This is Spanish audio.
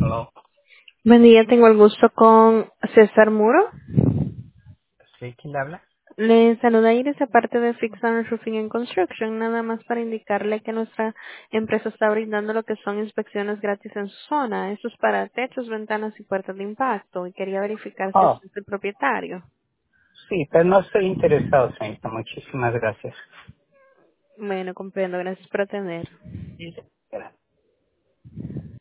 Hello. Buen día, tengo el gusto con César Muro. ¿Sí? ¿Quién le habla? Le saluda Iris de parte de Fix and Roofing and Construction, nada más para indicarle que nuestra empresa está brindando lo que son inspecciones gratis en su zona. Eso es para techos, ventanas y puertas de impacto. Y quería verificar si Oh, usted es el propietario. sí, pero no estoy interesado, señorita. Muchísimas gracias. Bueno, comprendo. Gracias por atender.